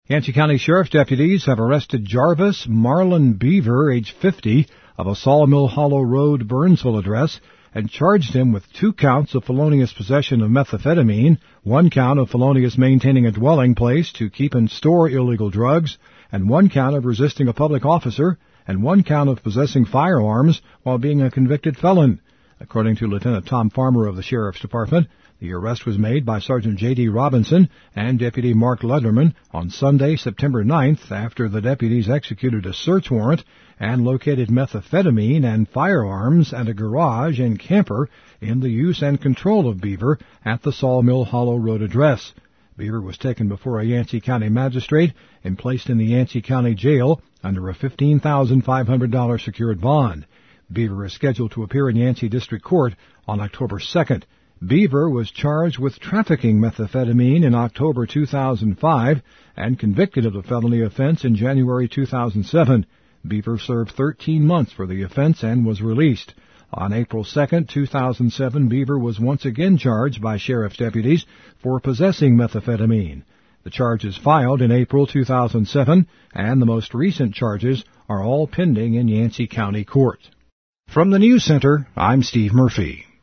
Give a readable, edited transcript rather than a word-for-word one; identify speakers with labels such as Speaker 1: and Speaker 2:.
Speaker 1: Yancey County Sheriff's deputies have arrested Jarvis Marlon Beaver, age 50, of a Sawmill Hollow Road, Burnsville address, and charged him with 2 counts of felonious possession of methamphetamine, 1 count of felonious maintaining a dwelling place to keep and store illegal drugs, and 1 count of resisting a public officer, and 1 count of possessing firearms while being a convicted felon. According to Lieutenant Tom Farmer of the Sheriff's Department, the arrest was made by Sergeant J.D. Robinson and Deputy Mark Lederman on Sunday, September 9th, after the deputies executed a search warrant and located methamphetamine and firearms at a garage and camper in the use and control of Beaver at the Sawmill Hollow Road address. Beaver was taken before a Yancey County magistrate and placed in the Yancey County Jail under a $15,500 secured bond. Beaver is scheduled to appear in Yancey District Court on October 2nd. Beaver was charged with trafficking methamphetamine in October 2005 and convicted of the felony offense in January 2007. Beaver served 13 months for the offense and was released. On April 2, 2007, Beaver was once again charged by sheriff's deputies for possessing methamphetamine. The charges filed in April 2007 and the most recent charges are all pending in Yancey County Court. From the News Center, I'm Steve Murphy.